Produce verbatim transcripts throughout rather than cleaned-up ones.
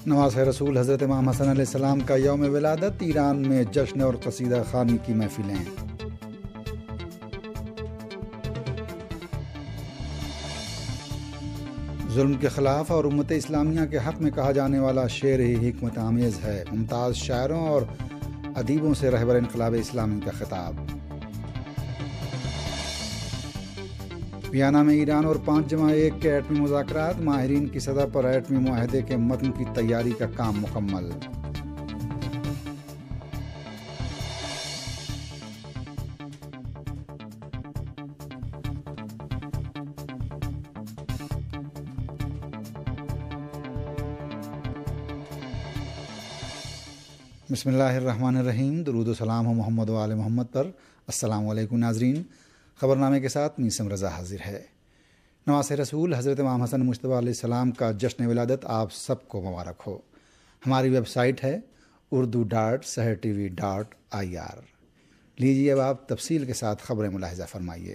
نواز رسول حضرت امام حسن علیہ السلام کا یوم ولادت، ایران میں جشن اور قصیدہ خوانی کی محفلیں۔ ظلم کے خلاف اور امت اسلامیہ کے حق میں کہا جانے والا شعر ہی حکمت آمیز ہے۔ ممتاز شاعروں اور ادیبوں سے رہبر انقلاب اسلامی کا خطاب۔ ویانا میں ایران اور پانچ جمع ایک کے ایٹمی مذاکرات، ماہرین کی سطح پر ایٹمی معاہدے کے متن کی تیاری کا کام مکمل۔ بسم اللہ الرحمن الرحیم۔ درود و سلام ہو محمد و آل محمد پر۔ السلام علیکم ناظرین، خبر نامے کے ساتھ میسم رضا حاضر ہے۔ نواز رسول حضرت امام حسن مجتبیٰ علیہ السلام کا جشن ولادت آپ سب کو مبارک ہو۔ ہماری ویب سائٹ ہے Urdu dot Sahar T V dot I R. لیجیے اب آپ تفصیل کے ساتھ خبریں ملاحظہ فرمائیے۔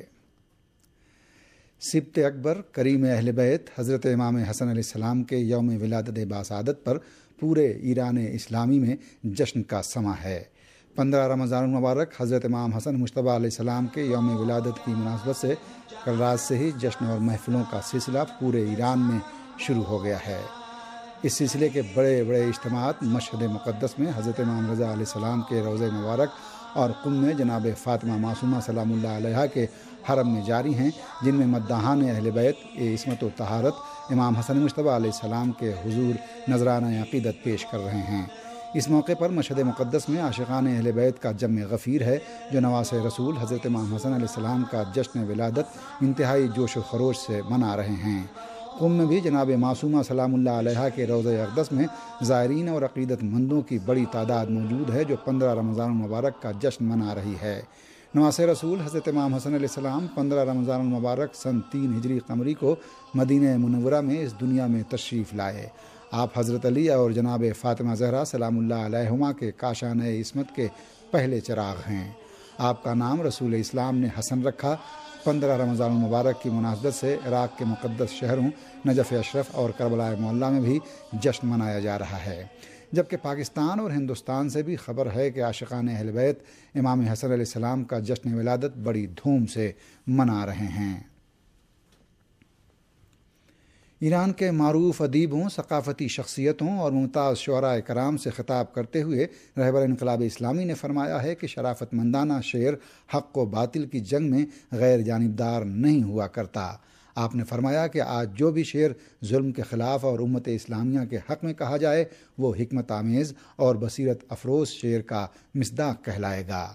سبط اکبر کریم اہل بیت حضرت امام حسن علیہ السلام کے یوم ولادت باسعادت پر پورے ایران اسلامی میں جشن کا سماں ہے۔ پندرہ رمضان المبارک حضرت امام حسن مجتبیٰ علیہ السلام کے یوم ولادت کی مناسبت سے کل رات سے ہی جشن اور محفلوں کا سلسلہ پورے ایران میں شروع ہو گیا ہے۔ اس سلسلے کے بڑے بڑے اجتماعات مشہد مقدس میں حضرت امام رضا علیہ السلام کے روضہ مبارک اور قم میں جناب فاطمہ معصومہ سلام اللہ علیہا کے حرم میں جاری ہیں، جن میں مداحان اہل بیت عصمت و طہارت امام حسن مجتبیٰ علیہ السلام کے حضور نذرانہ عقیدت پیش کر رہے ہیں۔ اس موقع پر مشہد مقدس میں عاشقان اہل بیت کا جم غفیر ہے، جو نواز رسول حضرت امام حسن علیہ السلام کا جشن ولادت انتہائی جوش و خروش سے منا رہے ہیں۔ قم میں بھی جناب معصومہ سلام اللہ علیہا کے روضہ اقدس میں زائرین اور عقیدت مندوں کی بڑی تعداد موجود ہے، جو پندرہ رمضان المبارک کا جشن منا رہی ہے۔ نواز رسول حضرت امام حسن علیہ السلام پندرہ رمضان المبارک سن تین ہجری قمری کو مدینہ منورہ میں اس دنیا میں تشریف لائے۔ آپ حضرت علی اور جناب فاطمہ زہرا سلام اللہ علیہما کے کاشان عصمت کے پہلے چراغ ہیں۔ آپ کا نام رسول اسلام نے حسن رکھا۔ پندرہ رمضان المبارک کی مناسبت سے عراق کے مقدس شہروں نجف اشرف اور کربلا معلیٰ میں بھی جشن منایا جا رہا ہے، جبکہ پاکستان اور ہندوستان سے بھی خبر ہے کہ عاشقان اہل بیت امام حسن علیہ السلام کا جشن ولادت بڑی دھوم سے منا رہے ہیں۔ ایران کے معروف ادیبوں، ثقافتی شخصیتوں اور ممتاز شعراء کرام سے خطاب کرتے ہوئے رہبر انقلاب اسلامی نے فرمایا ہے کہ شرافت مندانہ شعر حق و باطل کی جنگ میں غیر جانبدار نہیں ہوا کرتا۔ آپ نے فرمایا کہ آج جو بھی شعر ظلم کے خلاف اور امت اسلامیہ کے حق میں کہا جائے وہ حکمت آمیز اور بصیرت افروز شعر کا مصداق کہلائے گا۔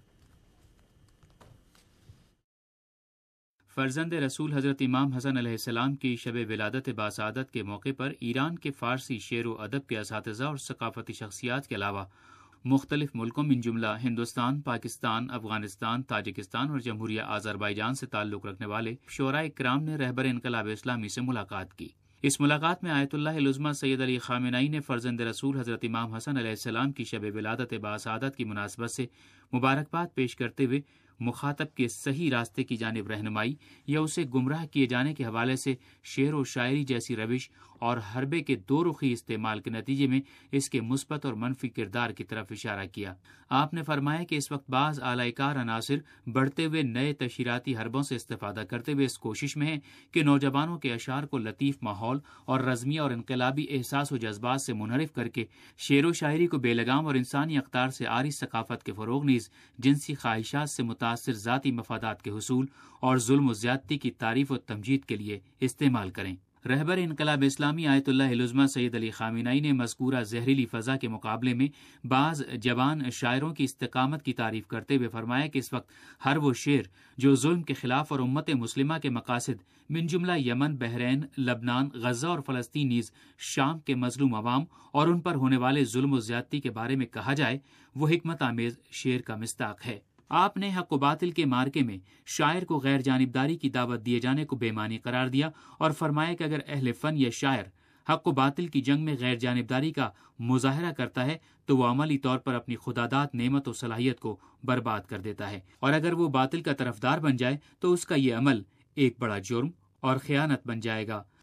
فرزند رسول حضرت امام حسن علیہ السلام کی شب ولادت باسعادت کے موقع پر ایران کے فارسی شعر و ادب کے اساتذہ اور ثقافتی شخصیات کے علاوہ مختلف ملکوں من جملہ ہندوستان، پاکستان، افغانستان، تاجکستان اور جمہوریہ آذربائیجان سے تعلق رکھنے والے شعراء کرام نے رہبر انقلاب اسلامی سے ملاقات کی۔ اس ملاقات میں آیت اللہ العظمہ سید علی خامنئی نے فرزند رسول حضرت امام حسن علیہ السلام کی شب ولادت باسعادت کی مناسبت سے مبارکباد پیش کرتے ہوئے مخاطب کے صحیح راستے کی جانب رہنمائی یا اسے گمراہ کیے جانے کے حوالے سے شعر و شاعری جیسی روش اور حربے کے دو رخی استعمال کے نتیجے میں اس کے مثبت اور منفی کردار کی طرف اشارہ کیا۔ آپ نے فرمایا کہ اس وقت بعض اعلی کار عناصر بڑھتے ہوئے نئے تشہیراتی حربوں سے استفادہ کرتے ہوئے اس کوشش میں ہیں کہ نوجوانوں کے اشعار کو لطیف ماحول اور رزمیہ اور انقلابی احساس و جذبات سے منحرف کر کے شعر و شاعری کو بے لگام اور انسانی اقدار سے عاری ثقافت کے فروغ نیز جنسی خواہشات سے متاثر ذاتی مفادات کے حصول اور ظلم و زیادتی کی تعریف و تمجید کے لیے استعمال کریں۔ رہبر انقلاب اسلامی آیت اللہ العظمہ سید علی خامنئی نے مذکورہ زہریلی فضا کے مقابلے میں بعض جوان شاعروں کی استقامت کی تعریف کرتے ہوئے فرمایا کہ اس وقت ہر وہ شعر جو ظلم کے خلاف اور امت مسلمہ کے مقاصد من جملہ یمن، بحرین، لبنان، غزہ اور فلسطین نیز شام کے مظلوم عوام اور ان پر ہونے والے ظلم و زیادتی کے بارے میں کہا جائے وہ حکمت آمیز شعر کا مصداق ہے۔ آپ نے حق و باطل کے مارکے میں شاعر کو غیر جانبداری کی دعوت دیے جانے کو بے معنی قرار دیا اور فرمایا کہ اگر اہل فن یا شاعر حق و باطل کی جنگ میں غیر جانبداری کا مظاہرہ کرتا ہے تو وہ عملی طور پر اپنی خداداد نعمت و صلاحیت کو برباد کر دیتا ہے، اور اگر وہ باطل کا طرفدار بن جائے تو اس کا یہ عمل ایک بڑا جرم اور خیانت بن جائے گا۔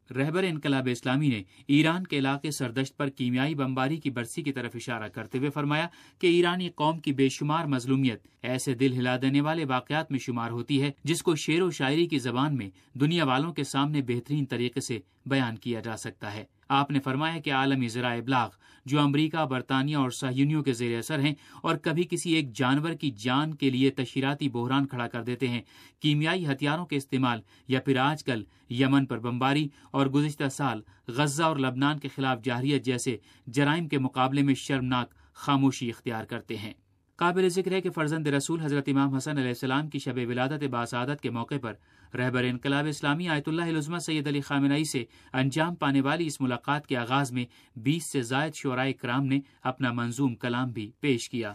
رہبر انقلاب اسلامی نے ایران کے علاقے سردشت پر کیمیائی بمباری کی برسی کی طرف اشارہ کرتے ہوئے فرمایا کہ ایرانی قوم کی بے شمار مظلومیت ایسے دل ہلا دینے والے واقعات میں شمار ہوتی ہے جس کو شعر و شاعری کی زبان میں دنیا والوں کے سامنے بہترین طریقے سے بیان کیا جا سکتا ہے۔ آپ نے فرمایا کہ عالمی ذرائع ابلاغ جو امریکہ، برطانیہ اور صہیونیوں کے زیر اثر ہیں اور کبھی کسی ایک جانور کی جان کے لیے تشہیراتی بحران کھڑا کر دیتے ہیں، کیمیائی ہتھیاروں کے استعمال یا پھر آج کل یمن پر بمباری اور گزشتہ سال غزہ اور لبنان کے خلاف جارحیت جیسے جرائم کے مقابلے میں شرمناک خاموشی اختیار کرتے ہیں۔ قابل ذکر ہے کہ فرزند رسول حضرت امام حسن علیہ السلام کی شب ولادت باسعادت کے موقع پر رہبر انقلاب اسلامی آیت اللہ العظمہ سید علی خامنہ ای سے انجام پانے والی اس ملاقات کے آغاز میں بیس سے زائد شعراء کرام نے اپنا منظوم کلام بھی پیش کیا۔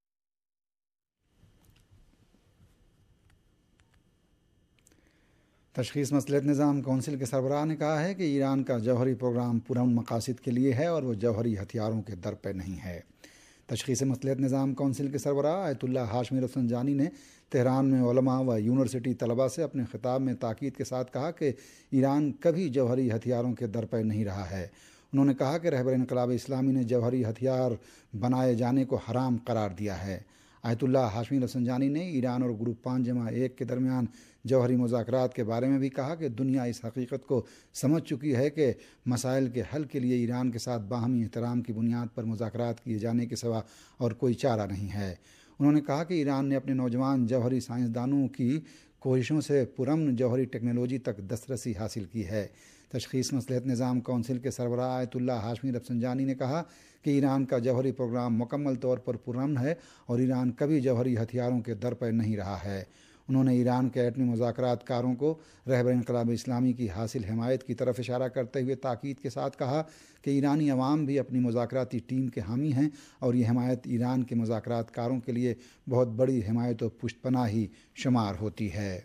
تشخیص مصلحت نظام کونسل کے سربراہ نے کہا ہے کہ ایران کا جوہری پروگرام پرامن مقاصد کے لیے ہے اور وہ جوہری ہتھیاروں کے در پہ نہیں ہے۔ تشخیص مصلحت نظام کونسل کے سربراہ آیت اللہ ہاشمی رفسنجانی نے تہران میں علماء و یونیورسٹی طلباء سے اپنے خطاب میں تاکید کے ساتھ کہا کہ ایران کبھی جوہری ہتھیاروں کے در پہ نہیں رہا ہے۔ انہوں نے کہا کہ رہبر انقلاب اسلامی نے جوہری ہتھیار بنائے جانے کو حرام قرار دیا ہے۔ آیت اللہ ہاشمی رفسنجانی نے ایران اور گروپ پانچ جمع ایک کے درمیان جوہری مذاکرات کے بارے میں بھی کہا کہ دنیا اس حقیقت کو سمجھ چکی ہے کہ مسائل کے حل کے لیے ایران کے ساتھ باہمی احترام کی بنیاد پر مذاکرات کیے جانے کے سوا اور کوئی چارہ نہیں ہے۔ انہوں نے کہا کہ ایران نے اپنے نوجوان جوہری سائنسدانوں کی کوششوں سے پرامن جوہری ٹیکنالوجی تک دسترسی حاصل کی ہے۔ تشخیص مصلحت نظام کونسل کے سربراہ آیت اللہ ہاشمی رفسنجانی نے کہا کہ ایران کا جوہری پروگرام مکمل طور پر پرامن ہے اور ایران کبھی جوہری ہتھیاروں کے در پر نہیں رہا ہے۔ انہوں نے ایران کے ایٹمی مذاکرات کاروں کو رہبر انقلاب اسلامی کی حاصل حمایت کی طرف اشارہ کرتے ہوئے تاکید کے ساتھ کہا کہ ایرانی عوام بھی اپنی مذاکراتی ٹیم کے حامی ہیں اور یہ حمایت ایران کے مذاکرات کاروں کے لیے بہت بڑی حمایت و پشت پناہی شمار ہوتی ہے۔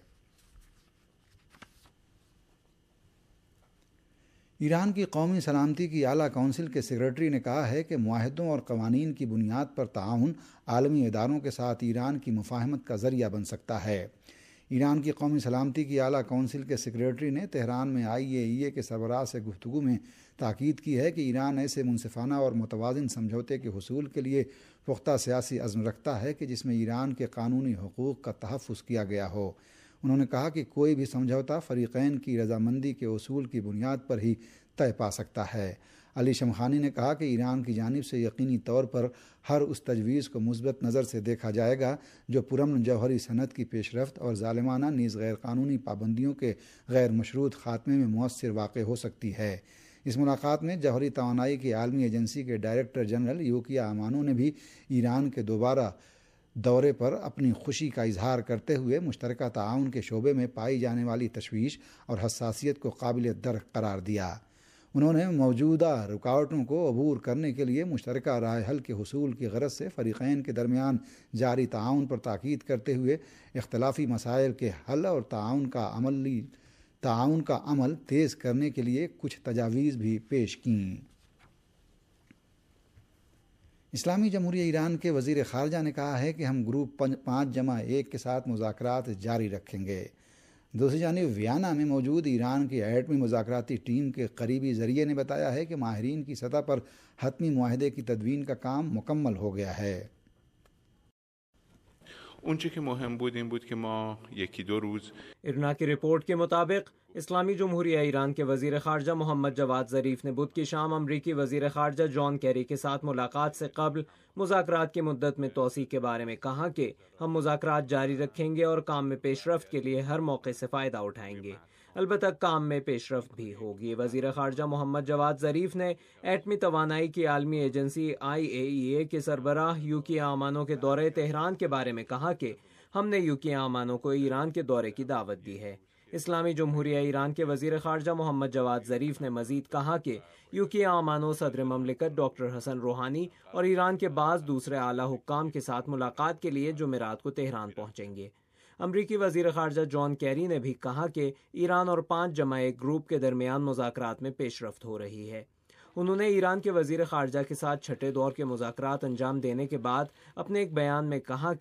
ایران کی قومی سلامتی کی اعلیٰ کونسل کے سیکریٹری نے کہا ہے کہ معاہدوں اور قوانین کی بنیاد پر تعاون عالمی اداروں کے ساتھ ایران کی مفاہمت کا ذریعہ بن سکتا ہے۔ ایران کی قومی سلامتی کی اعلیٰ کونسل کے سیکریٹری نے تہران میں آئی اے ای اے کے سربراہ سے گفتگو میں تاکید کی ہے کہ ایران ایسے منصفانہ اور متوازن سمجھوتے کے حصول کے لیے پختہ سیاسی عزم رکھتا ہے کہ جس میں ایران کے قانونی حقوق کا تحفظ کیا گیا ہو۔ انہوں نے کہا کہ کوئی بھی سمجھوتا فریقین کی رضامندی کے اصول کی بنیاد پر ہی طے پا سکتا ہے۔ علی شمخانی نے کہا کہ ایران کی جانب سے یقینی طور پر ہر اس تجویز کو مثبت نظر سے دیکھا جائے گا جو پرامن جوہری صنعت کی پیش رفت اور ظالمانہ نیز غیر قانونی پابندیوں کے غیر مشروط خاتمے میں مؤثر واقع ہو سکتی ہے۔ اس ملاقات میں جوہری توانائی کی عالمی ایجنسی کے ڈائریکٹر جنرل یوکیا امانو نے بھی ایران کے دوبارہ دورے پر اپنی خوشی کا اظہار کرتے ہوئے مشترکہ تعاون کے شعبے میں پائی جانے والی تشویش اور حساسیت کو قابل درک قرار دیا۔ انہوں نے موجودہ رکاوٹوں کو عبور کرنے کے لیے مشترکہ رائے حل کے حصول کی غرض سے فریقین کے درمیان جاری تعاون پر تاکید کرتے ہوئے اختلافی مسائل کے حل اور تعاون کا عملی تعاون کا عمل تیز کرنے کے لیے کچھ تجاویز بھی پیش کیں۔ اسلامی جمہوریہ ایران کے وزیر خارجہ نے کہا ہے کہ ہم گروپ پانچ جمع ایک کے ساتھ مذاکرات جاری رکھیں گے۔ دوسری جانب ویانا میں موجود ایران کی ایٹمی مذاکراتی ٹیم کے قریبی ذریعے نے بتایا ہے کہ ماہرین کی سطح پر حتمی معاہدے کی تدوین کا کام مکمل ہو گیا ہے۔ اونچه که مهم بود این بود که ما یکی دو روز ارنا کی رپورٹ کے مطابق اسلامی جمہوریہ ایران کے وزیر خارجہ محمد جواد ظریف نے بدھ کی شام امریکی وزیر خارجہ جان کیری کے ساتھ ملاقات سے قبل مذاکرات کی مدت میں توسیع کے بارے میں کہا کہ ہم مذاکرات جاری رکھیں گے اور کام میں پیش رفت کے لیے ہر موقع سے فائدہ اٹھائیں گے، البتہ کام میں پیش رفت بھی ہوگی۔ وزیر خارجہ محمد جواد ظریف نے ایٹمی توانائی کی عالمی ایجنسی آئی اے ای اے کے سربراہ یوکیا امانو کے دورے تہران کے بارے میں کہا کہ ہم نے یوکیا امانو کو ایران کے دورے کی دعوت دی ہے۔ اسلامی جمہوریہ ایران کے وزیر خارجہ محمد جواد ظریف نے مزید کہا کہ یوکیا امانو صدر مملکت ڈاکٹر حسن روحانی اور ایران کے بعض دوسرے اعلیٰ حکام کے ساتھ ملاقات کے لیے جمعرات کو تہران پہنچیں گے۔ امریکی وزیر خارجہ جان کیری نے بھی کہا کہ ایران اور پانچ جمع ایک گروپ کے درمیان مذاکرات میں پیش رفت ہو رہی ہے۔ انہوں نے ایران کے وزیر خارجہ کے ساتھ چھٹے دور کے مذاکرات انجام دینے کے بعد اپنے ایک بیان میں کہا کہ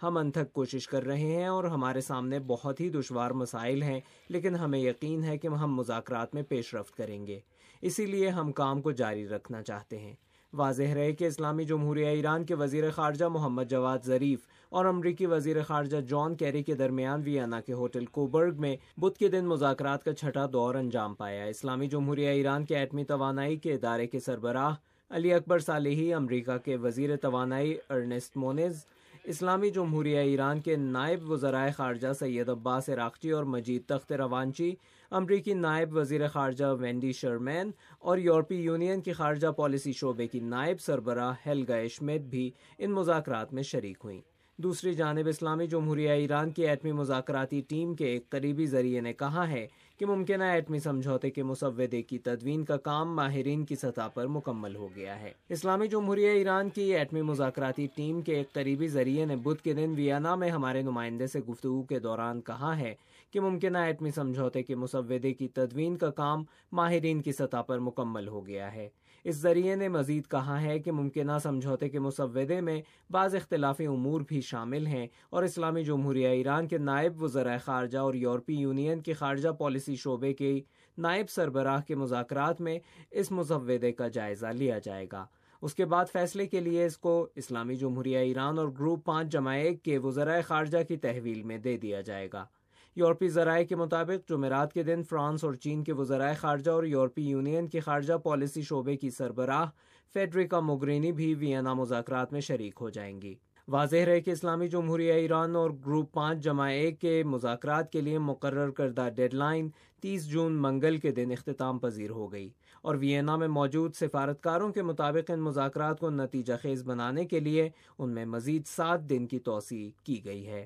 ہم انتھک کوشش کر رہے ہیں اور ہمارے سامنے بہت ہی دشوار مسائل ہیں، لیکن ہمیں یقین ہے کہ ہم مذاکرات میں پیش رفت کریں گے، اسی لیے ہم کام کو جاری رکھنا چاہتے ہیں۔ واضح رہے کہ اسلامی جمہوریہ ایران کے وزیر خارجہ محمد جواد ظریف اور امریکی وزیر خارجہ جان کیری کے درمیان ویانا کے ہوٹل کوبرگ میں بدھ کے دن مذاکرات کا چھٹا دور انجام پایا۔ اسلامی جمہوریہ ایران کے ایٹمی توانائی کے ادارے کے سربراہ علی اکبر صالحی، امریکہ کے وزیر توانائی ارنسٹ مونز، اسلامی جمہوریہ ایران کے نائب وزرائے خارجہ سید عباس عراقچی اور مجید تخت روانچی، امریکی نائب وزیر خارجہ وینڈی شرمین اور یورپی یونین کی خارجہ پالیسی شعبے کی نائب سربراہ ہیلگا اشمٹ بھی ان مذاکرات میں شریک ہوئیں۔ دوسری جانب اسلامی جمہوریہ ایران کی ایٹمی مذاکراتی ٹیم کے ایک قریبی ذریعے نے کہا ہے کہ ممکنہ ایٹمی سمجھوتے کے مسودے کی تدوین کا کام ماہرین کی سطح پر مکمل ہو گیا ہے۔ اسلامی جمہوریہ ایران کی ایٹمی مذاکراتی ٹیم کے ایک قریبی ذریعے نے بدھ کے دن ویانا میں ہمارے نمائندے سے گفتگو کے دوران کہا ہے کہ ممکنہ ایٹمی سمجھوتے کے مسودے کی تدوین کا کام ماہرین کی سطح پر مکمل ہو گیا ہے۔ اس ذریعے نے مزید کہا ہے کہ ممکنہ سمجھوتے کے مسودے میں بعض اختلافی امور بھی شامل ہیں اور اسلامی جمہوریہ ایران کے نائب وزرائے خارجہ اور یورپی یونین کی خارجہ پالیسی شعبے کے نائب سربراہ کے مذاکرات میں اس مسودے کا جائزہ لیا جائے گا۔ اس کے بعد فیصلے کے لیے اس کو اسلامی جمہوریہ ایران اور گروپ پانچ جمع ایک کے وزرائے خارجہ کی تحویل میں دے دیا جائے گا۔ یورپی ذرائع کے مطابق جمعرات کے دن فرانس اور چین کے وزرائے خارجہ اور یورپی یونین کی خارجہ پالیسی شعبے کی سربراہ فیڈریکا موگرینی بھی وینا مذاکرات میں شریک ہو جائیں گی۔ واضح رہے کہ اسلامی جمہوریہ ایران اور گروپ پانچ جمع ایک کے مذاکرات کے لیے مقرر کردہ ڈیڈ لائن تیس جون منگل کے دن اختتام پذیر ہو گئی اور وینا میں موجود سفارتکاروں کے مطابق ان مذاکرات کو نتیجہ خیز بنانے کے لیے ان میں مزید سات دن کی توسیع کی گئی ہے۔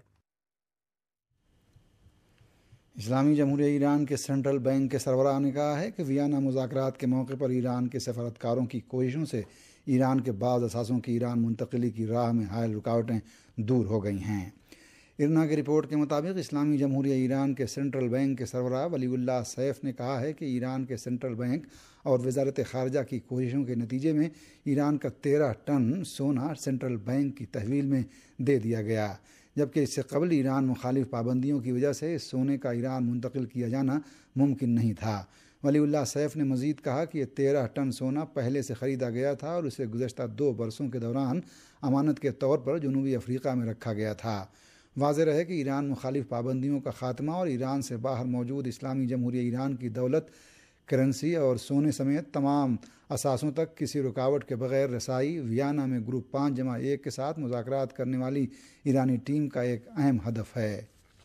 اسلامی جمہوریہ ایران کے سینٹرل بینک کے سربراہ نے کہا ہے کہ ویانا مذاکرات کے موقع پر ایران کے سفارتکاروں کی کوششوں سے ایران کے بعض اثاثوں کی ایران منتقلی کی راہ میں حائل رکاوٹیں دور ہو گئی ہیں۔ ارنا کی رپورٹ کے مطابق اسلامی جمہوریہ ایران کے سینٹرل بینک کے سربراہ ولی اللہ سیف نے کہا ہے کہ ایران کے سینٹرل بینک اور وزارت خارجہ کی کوششوں کے نتیجے میں ایران کا تیرہ ٹن سونا سینٹرل بینک کی تحویل میں دے دیا گیا، جبکہ اس سے قبل ایران مخالف پابندیوں کی وجہ سے اس سونے کا ایران منتقل کیا جانا ممکن نہیں تھا۔ ولی اللہ سیف نے مزید کہا کہ یہ تیرہ ٹن سونا پہلے سے خریدا گیا تھا اور اسے گزشتہ دو برسوں کے دوران امانت کے طور پر جنوبی افریقہ میں رکھا گیا تھا۔ واضح رہے کہ ایران مخالف پابندیوں کا خاتمہ اور ایران سے باہر موجود اسلامی جمہوریہ ایران کی دولت، کرنسی اور سونے سمیت تمام اثاثوں تک کسی رکاوٹ کے بغیر رسائی ویانا میں گروپ پانچ جمع ایک کے ساتھ مذاکرات کرنے والی ایرانی ٹیم کا ایک اہم ہدف ہے۔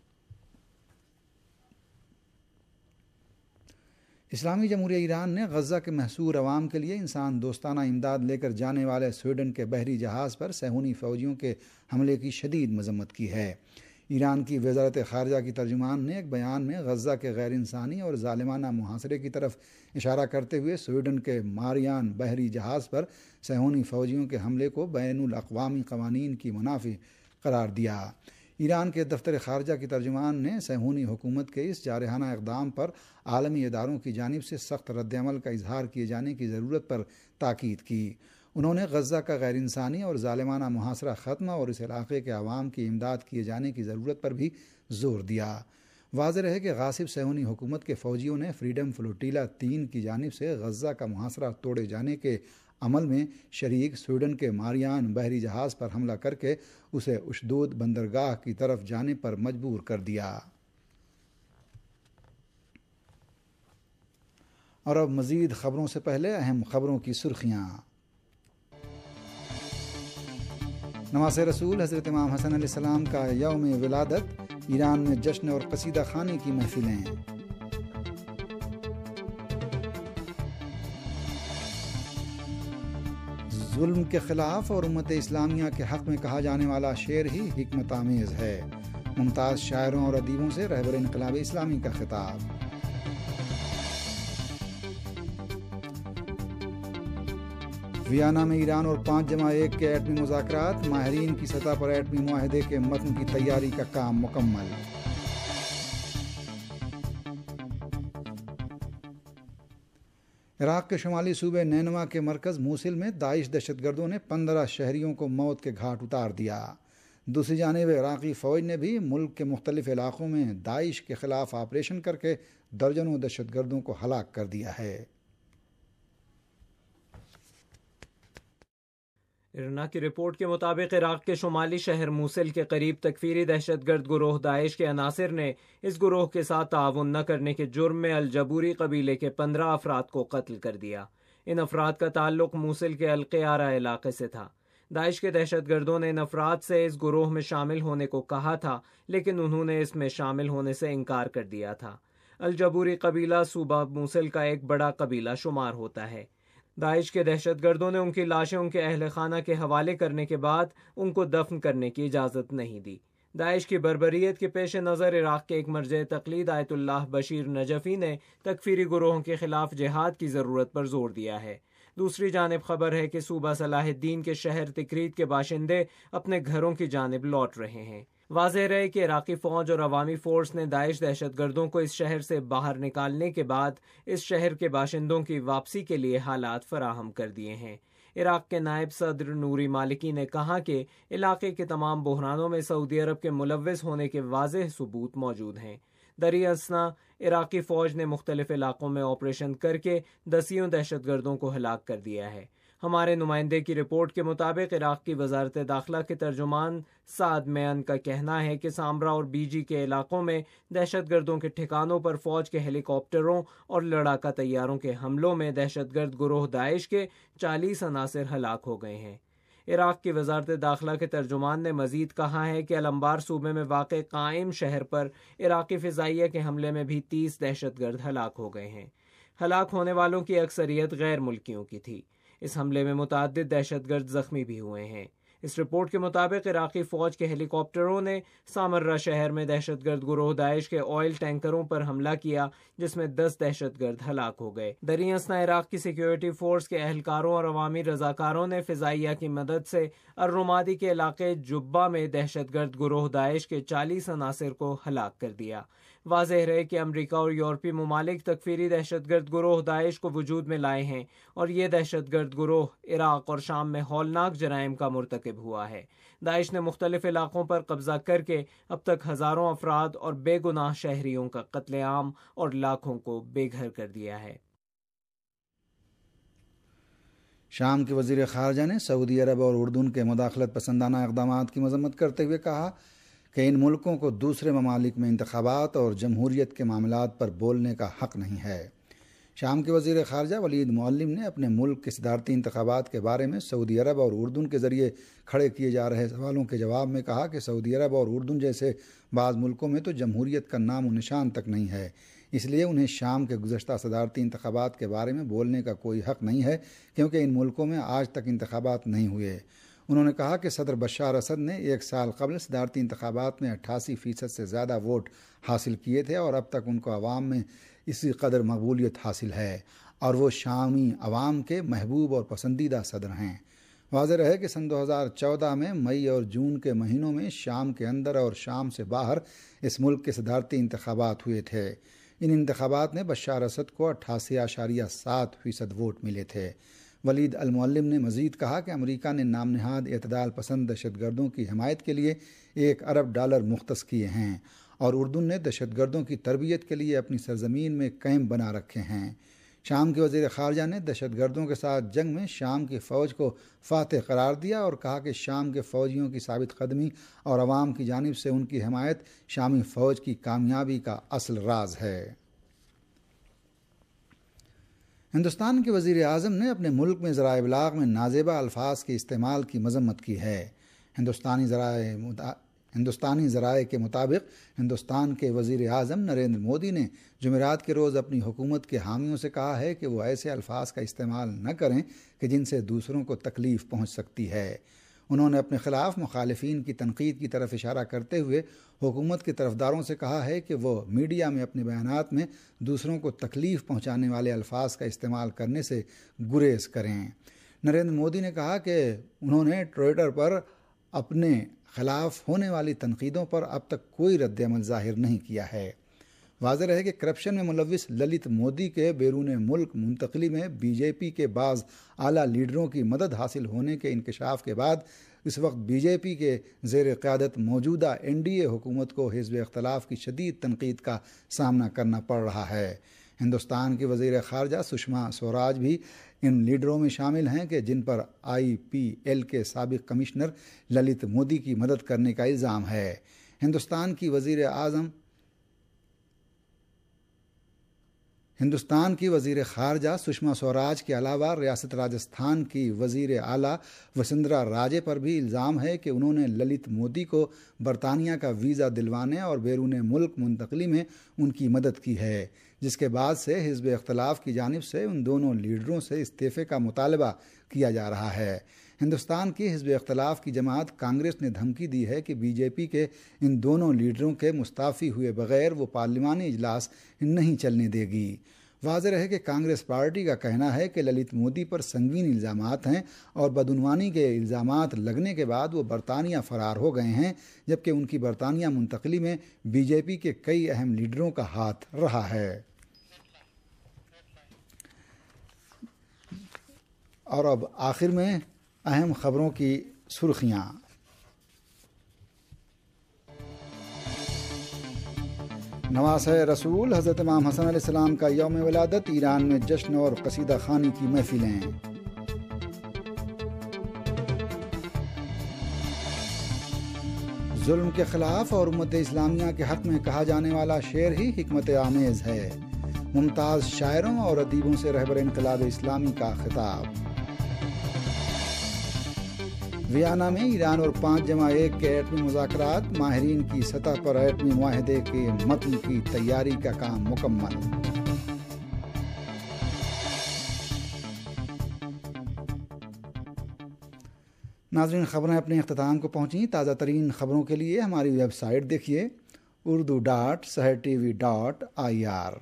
اسلامی جمہوریہ ایران نے غزہ کے محصور عوام کے لیے انسان دوستانہ امداد لے کر جانے والے سویڈن کے بحری جہاز پر صہیونی فوجیوں کے حملے کی شدید مذمت کی ہے۔ ایران کی وزارت خارجہ کی ترجمان نے ایک بیان میں غزہ کے غیر انسانی اور ظالمانہ محاصرے کی طرف اشارہ کرتے ہوئے سویڈن کے ماریان بحری جہاز پر صہیونی فوجیوں کے حملے کو بین الاقوامی قوانین کی منافی قرار دیا۔ ایران کے دفتر خارجہ کی ترجمان نے صہیونی حکومت کے اس جارحانہ اقدام پر عالمی اداروں کی جانب سے سخت رد عمل کا اظہار کیے جانے کی ضرورت پر تاکید کی۔ انہوں نے غزہ کا غیر انسانی اور ظالمانہ محاصرہ ختم اور اس علاقے کے عوام کی امداد کیے جانے کی ضرورت پر بھی زور دیا۔ واضح رہے کہ غاصب صہیونی حکومت کے فوجیوں نے فریڈم فلوٹیلا تین کی جانب سے غزہ کا محاصرہ توڑے جانے کے عمل میں شریک سویڈن کے ماریان بحری جہاز پر حملہ کر کے اسے اشدود بندرگاہ کی طرف جانے پر مجبور کر دیا۔ اور اب مزید خبروں سے پہلے اہم خبروں کی سرخیاں۔ نواز رسول حضرت امام حسن علیہ السلام کا یوم ولادت، ایران میں جشن اور قصیدہ خوانی کی محفلیں۔ ظلم کے خلاف اور امت اسلامیہ کے حق میں کہا جانے والا شعر ہی حکمت آمیز ہے، ممتاز شاعروں اور ادیبوں سے رہبر انقلاب اسلامی کا خطاب۔ ویانا میں ایران اور پانچ جمع ایک کے ایٹمی مذاکرات، ماہرین کی سطح پر ایٹمی معاہدے کے متن کی تیاری کا کام مکمل۔ عراق کے شمالی صوبے نینوا کے مرکز موصل میں داعش دہشت گردوں نے پندرہ شہریوں کو موت کے گھاٹ اتار دیا۔ دوسری جانب عراقی فوج نے بھی ملک کے مختلف علاقوں میں داعش کے خلاف آپریشن کر کے درجنوں دہشت گردوں کو ہلاک کر دیا ہے۔ ارنا کی رپورٹ کے مطابق عراق کے شمالی شہر موصل کے قریب تکفیری دہشت گرد گروہ داعش کے عناصر نے اس گروہ کے ساتھ تعاون نہ کرنے کے جرم میں الجبوری قبیلے کے پندرہ افراد کو قتل کر دیا۔ ان افراد کا تعلق موصل کے القیارہ علاقے سے تھا۔ داعش کے دہشت گردوں نے ان افراد سے اس گروہ میں شامل ہونے کو کہا تھا، لیکن انہوں نے اس میں شامل ہونے سے انکار کر دیا تھا۔ الجبوری قبیلہ صوبہ موصل کا ایک بڑا قبیلہ شمار ہوتا ہے۔ داعش کے دہشت گردوں نے ان کی لاشیں ان کے اہل خانہ کے حوالے کرنے کے بعد ان کو دفن کرنے کی اجازت نہیں دی۔ داعش کی بربریت کے پیش نظر عراق کے ایک مرجع تقلید آیت اللہ بشیر نجفی نے تکفیری گروہوں کے خلاف جہاد کی ضرورت پر زور دیا ہے۔ دوسری جانب خبر ہے کہ صوبہ صلاح الدین کے شہر تکریت کے باشندے اپنے گھروں کی جانب لوٹ رہے ہیں۔ واضح رہے کہ عراقی فوج اور عوامی فورس نے داعش دہشت گردوں کو اس شہر سے باہر نکالنے کے بعد اس شہر کے باشندوں کی واپسی کے لیے حالات فراہم کر دیے ہیں۔ عراق کے نائب صدر نوری مالکی نے کہا کہ علاقے کے تمام بحرانوں میں سعودی عرب کے ملوث ہونے کے واضح ثبوت موجود ہیں۔ دریں اثنا عراقی فوج نے مختلف علاقوں میں آپریشن کر کے دسیوں دہشت گردوں کو ہلاک کر دیا ہے۔ ہمارے نمائندے کی رپورٹ کے مطابق عراق کی وزارت داخلہ کے ترجمان سعد میان کا کہنا ہے کہ سامرا اور بی جی کے علاقوں میں دہشت گردوں کے ٹھکانوں پر فوج کے ہیلی کاپٹروں اور لڑاکا طیاروں کے حملوں میں دہشت گرد گروہ داعش کے چالیس عناصر ہلاک ہو گئے ہیں۔ عراق کی وزارت داخلہ کے ترجمان نے مزید کہا ہے کہ الانبار صوبے میں واقع قائم شہر پر عراقی فضائیہ کے حملے میں بھی تیس دہشت گرد ہلاک ہو گئے ہیں۔ ہلاک ہونے والوں کی اکثریت غیر ملکیوں کی تھی۔ اس حملے میں متعدد دہشت گرد زخمی بھی ہوئے ہیں۔ اس رپورٹ کے مطابق عراقی فوج کے ہیلی کاپٹروں نے سامرہ شہر میں دہشت گرد گروہ داعش کے آئل ٹینکروں پر حملہ کیا، جس میں دس دہشت گرد ہلاک ہو گئے۔ دریں اثنا عراق کی سیکیورٹی فورس کے اہلکاروں اور عوامی رضاکاروں نے فضائیہ کی مدد سے الرمادی کے علاقے جبہ میں دہشت گرد گروہ داعش کے چالیس عناصر کو ہلاک کر دیا۔ واضح رہے کہ امریکہ اور یورپی ممالک تکفیری دہشت گرد گروہ داعش کو وجود میں لائے ہیں اور یہ دہشت گرد گروہ عراق اور شام میں ہولناک جرائم کا مرتکب ہوا ہے۔ داعش نے مختلف علاقوں پر قبضہ کر کے اب تک ہزاروں افراد اور بے گناہ شہریوں کا قتل عام اور لاکھوں کو بے گھر کر دیا ہے۔ شام کے وزیر خارجہ نے سعودی عرب اور اردن کے مداخلت پسندانہ اقدامات کی مذمت کرتے ہوئے کہا کہ ان ملکوں کو دوسرے ممالک میں انتخابات اور جمہوریت کے معاملات پر بولنے کا حق نہیں ہے۔ شام کے وزیر خارجہ ولید معلم نے اپنے ملک کے صدارتی انتخابات کے بارے میں سعودی عرب اور اردن کے ذریعے کھڑے کیے جا رہے سوالوں کے جواب میں کہا کہ سعودی عرب اور اردن جیسے بعض ملکوں میں تو جمہوریت کا نام و نشان تک نہیں ہے، اس لیے انہیں شام کے گزشتہ صدارتی انتخابات کے بارے میں بولنے کا کوئی حق نہیں ہے، کیونکہ ان ملکوں میں آج تک انتخابات نہیں ہوئے۔ انہوں نے کہا کہ صدر بشار اسد نے ایک سال قبل صدارتی انتخابات میں اٹھاسی فیصد سے زیادہ ووٹ حاصل کیے تھے اور اب تک ان کو عوام میں اسی قدر مقبولیت حاصل ہے اور وہ شامی عوام کے محبوب اور پسندیدہ صدر ہیں۔ واضح رہے کہ سن دو ہزار چودہ میں مئی اور جون کے مہینوں میں شام کے اندر اور شام سے باہر اس ملک کے صدارتی انتخابات ہوئے تھے۔ ان انتخابات میں بشار اسد کو اٹھاسی اشاریہ سات فیصد ووٹ ملے تھے۔ ولید المعلم نے مزید کہا کہ امریکہ نے نام نہاد اعتدال پسند دہشت گردوں کی حمایت کے لیے ایک ارب ڈالر مختص کیے ہیں اور اردن نے دہشت گردوں کی تربیت کے لیے اپنی سرزمین میں کیمپ بنا رکھے ہیں۔ شام کے وزیر خارجہ نے دہشت گردوں کے ساتھ جنگ میں شام کی فوج کو فاتح قرار دیا اور کہا کہ شام کے فوجیوں کی ثابت قدمی اور عوام کی جانب سے ان کی حمایت شامی فوج کی کامیابی کا اصل راز ہے۔ ہندوستان کے وزیر اعظم نے اپنے ملک میں ذرائع ابلاغ میں نازیبا الفاظ کے استعمال کی مذمت کی ہے۔ ہندوستانی ذرائع متا... ہندوستانی ذرائع کے مطابق ہندوستان کے وزیر اعظم نریندر مودی نے جمعرات کے روز اپنی حکومت کے حامیوں سے کہا ہے کہ وہ ایسے الفاظ کا استعمال نہ کریں کہ جن سے دوسروں کو تکلیف پہنچ سکتی ہے۔ انہوں نے اپنے خلاف مخالفین کی تنقید کی طرف اشارہ کرتے ہوئے حکومت کے طرفداروں سے کہا ہے کہ وہ میڈیا میں اپنے بیانات میں دوسروں کو تکلیف پہنچانے والے الفاظ کا استعمال کرنے سے گریز کریں۔ نریندر مودی نے کہا کہ انہوں نے ٹوئٹر پر اپنے خلاف ہونے والی تنقیدوں پر اب تک کوئی رد عمل ظاہر نہیں کیا ہے۔ واضح رہے کہ کرپشن میں ملوث للت مودی کے بیرون ملک منتقلی میں بی جے پی کے بعض اعلیٰ لیڈروں کی مدد حاصل ہونے کے انکشاف کے بعد اس وقت بی جے پی کے زیر قیادت موجودہ این ڈی اے حکومت کو حزب اختلاف کی شدید تنقید کا سامنا کرنا پڑ رہا ہے۔ ہندوستان کی وزیر خارجہ سشما سوراج بھی ان لیڈروں میں شامل ہیں کہ جن پر آئی پی ایل کے سابق کمشنر للت مودی کی مدد کرنے کا الزام ہے۔ ہندوستان کی وزیر اعظم ہندوستان کی وزیر خارجہ سشما سوراج کے علاوہ ریاست راجستھان کی وزیر اعلیٰ وسندھرا راجے پر بھی الزام ہے کہ انہوں نے للت مودی کو برطانیہ کا ویزا دلوانے اور بیرون ملک منتقلی میں ان کی مدد کی ہے، جس کے بعد سے حزب اختلاف کی جانب سے ان دونوں لیڈروں سے استعفے کا مطالبہ کیا جا رہا ہے۔ ہندوستان کی حزب اختلاف کی جماعت کانگریس نے دھمکی دی ہے کہ بی جے پی کے ان دونوں لیڈروں کے مستعفی ہوئے بغیر وہ پارلیمانی اجلاس نہیں چلنے دے گی۔ واضح رہے کہ کانگریس پارٹی کا کہنا ہے کہ للت مودی پر سنگین الزامات ہیں اور بدعنوانی کے الزامات لگنے کے بعد وہ برطانیہ فرار ہو گئے ہیں، جبکہ ان کی برطانیہ منتقلی میں بی جے پی کے کئی اہم لیڈروں کا ہاتھ رہا ہے۔ اور اب آخر میں اہم خبروں کی سرخیاں۔ نواسہ رسول حضرت امام حسن علیہ السلام کا یوم ولادت، ایران میں جشن اور قصیدہ خوانی کی محفلیں۔ ظلم کے خلاف اور امت اسلامیہ کے حق میں کہا جانے والا شعر ہی حکمت آمیز ہے، ممتاز شاعروں اور ادیبوں سے رہبر انقلاب اسلامی کا خطاب۔ ویانا میں ایران اور پانچ جمع ایک کے ایٹمی مذاکرات، ماہرین کی سطح پر ایٹمی معاہدے کے متن کی تیاری کا کام مکمل۔ ناظرین، خبریں اپنے اختتام کو پہنچیں۔ تازہ ترین خبروں کے لیے ہماری ویب سائٹ دیکھیے Urdu dot Sahar T V dot I R.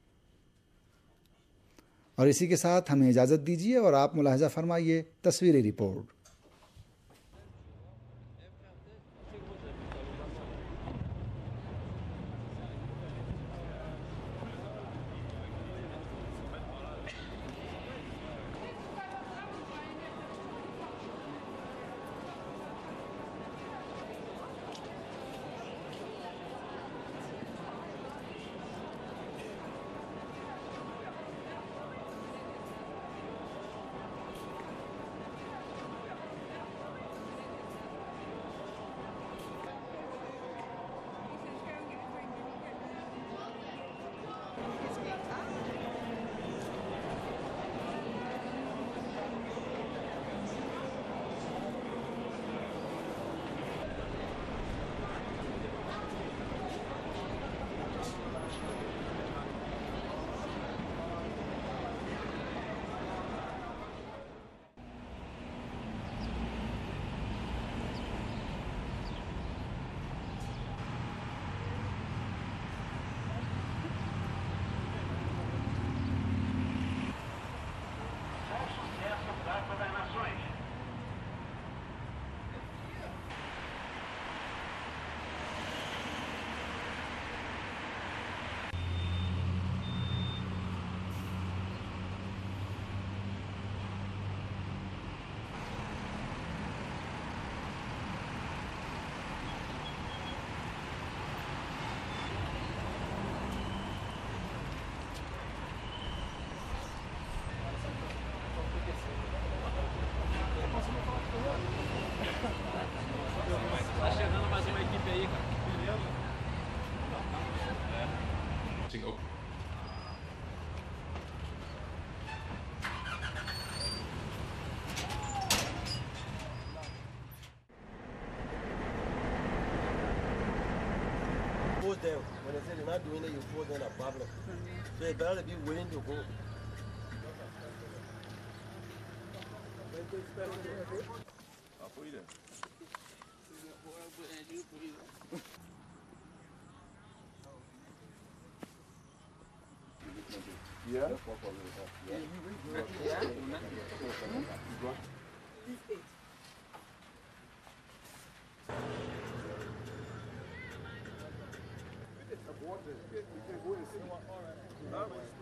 اور اسی کے ساتھ ہمیں اجازت دیجیے اور آپ ملاحظہ فرمائیے تصویری report. Them. When they say they're not doing it, you pose them a problem. So you better be willing to go. Yeah? Water. You can go and see.